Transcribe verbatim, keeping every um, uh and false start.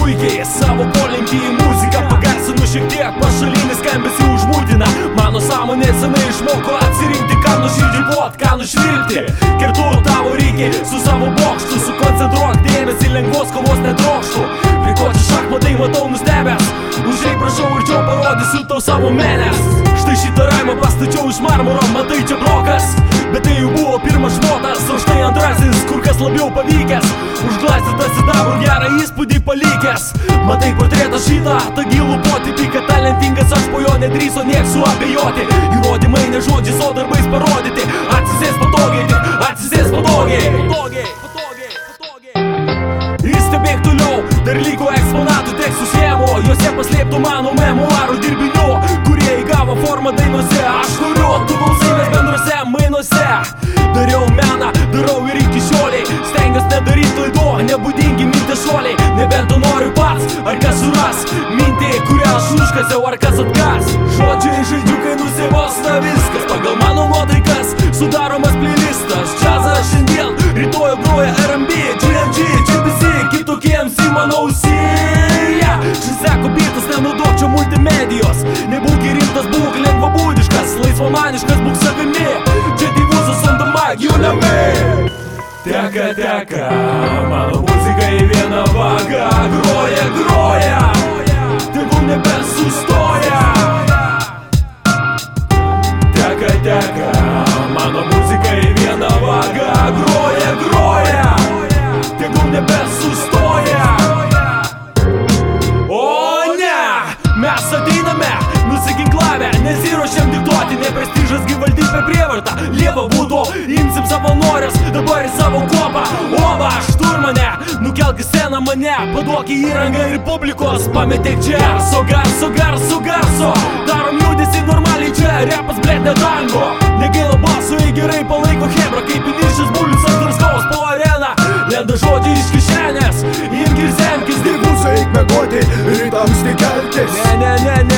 puikiai savo polinkį į muziką pagarsinu šiek tiek, pašalinis skambesį užmūtina. Mano sąmonė senai išmoko atsirinkti, ką nuširdžiai duot, ką nušvilpti. Kertu tavo reikia su savo bokštu, sukoncentruok dėmesį, lengvos kovos netrokštų. Prikoči šachmatai matau nustebęs, užeik prašau ir čia parodysiu tau savo menės. Štai šitą raimą pastačiau iš marmuro, matai čia blokas, bet tai jau buvo pirmas šmotas, o štai antrasis, kur kas labiau pavykęs, užglastytas sidabrų gerą įspūdį palikęs. Matai portretą šitą, tą gilų potipį, kad talentingas aš po jo nedrįso niek suabejoti. Įrodymai ne žodžiais, o darbais parodyti. Atsisės patogiai, tik atsisės patogiai. Patogiai, patogiai, patogiai. Ir stebėk toliau, dar liko eksponatų tekstų schemų, juose paslėptų mano memuarų dirbinių, kurie įgavo formą dainuose. Aš kuriu, tu klausymės bendrose mainuose. Dariau meną, darau ir iki šioliai, stengiuos nedaryt klaidų, nebūdingi mintė šuoliai. Nebent tu nori pats, ar kas suras mintį, kurią aš užkasiau, ar kas atkas. Žodžiai žaidžiukai nusivos, viskas pagal mano nuotaikas, sudaromas playlistas. Džiazas šiandien, rytoj groja R and B, G M G, G B C, kitokiems į mano ausiją. Šis seko bitas, nenaudok čia multimedijos, nebūk rimtas, būk lengvabūdiškas, laisvamaniškas, būk savimi. Čia divuzas on the mic, you know me. Teka, teka, mano muzika į vieną vagą, groja, groja, tegul nebesustoja. Teka, teka, mano muzika į vieną vagą, groja, groja, tegul nebesustoja. O ne, mes ateiname, nusiginklavę, nesiruošiam diktuoti, ne prestižas gyvaldys be prievartą. Lieva būtų, imsim savo norės, dabar į savo kopą. Ova, šturmane, nukelk į sceną mane, paduok į įrangą ir publikos, pametėk čia. Garso, garso, garso, garso, darom judesį normaliai čia, repas blėt ne tango. Negaila baso, į gerai palaiko hebra, kaip įniršęs bulius ant draskaus po areną. Lenda žodžiai iš kišenės, imk ir semkis, Divuzai eik mėgoti, rytams tik keltis. Ne, ne, ne, ne